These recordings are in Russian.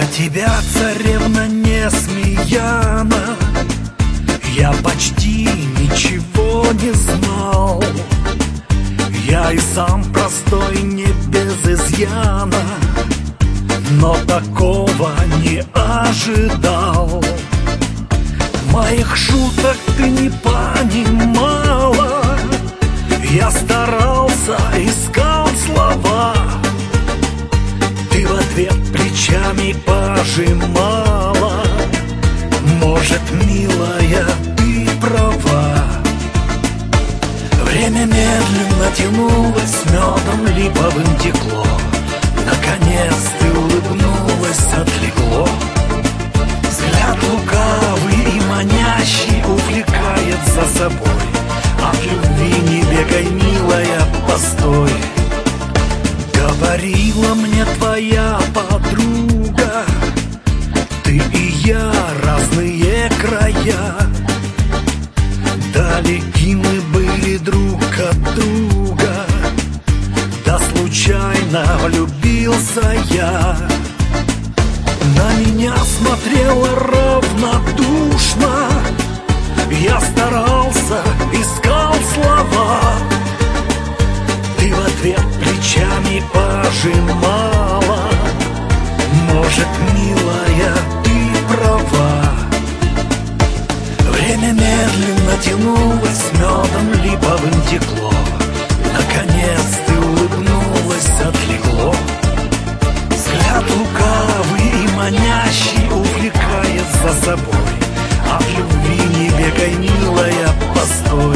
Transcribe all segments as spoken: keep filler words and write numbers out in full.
тебя, царевна Несмеяна, я почти ничего не знал. Я и сам простой, не без изъяна, но такого не ожидал. Моих шуток ты не понимала, я старался, искал слова. Ты в ответ плечами пожимала. Может, милая, ты права. Время медленно тянулось, медом липовым текло. Наконец ты улыбнулась, отлегло. Взгляд лукавый и манящий увлекает за собой. От любви не бегай, милая, постой. Говорила мне твоя подруга, ты и я разные края. Далеки мы были друг от друга, да случайно влюбился я. На меня смотрела равнодушно, я старался, искал слова. Ты в ответ плечами пожимала. Может, милая, ты права. Время медленно тянулось, медом липовым текло. Наконец ты улыбнулась, отлегло. Взгляд лукавый и манящий увлекает за собой. От любви не бегай, милая, постой.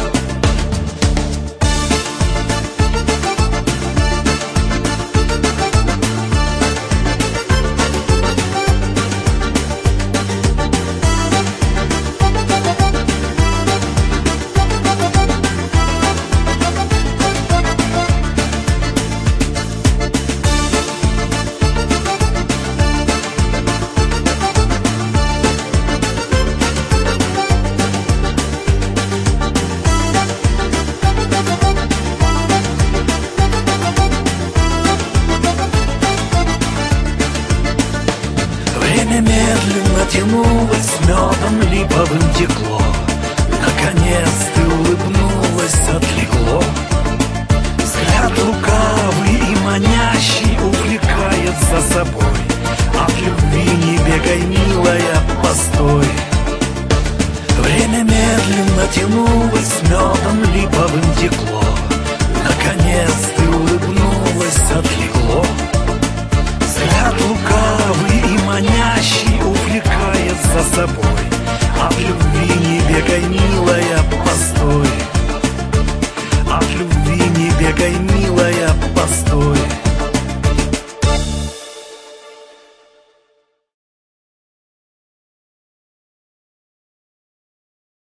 Время медленно тянулось, медом липовым текло. Наконец ты улыбнулась, отлегло. Взгляд лукавый и манящий увлекает за собой. От любви не бегай, милая, постой. Время медленно тянулось, медом липовым текло. Наконец ты улыбнулась, отлегло. Взгляд лукавый и манящий увлекает за собой.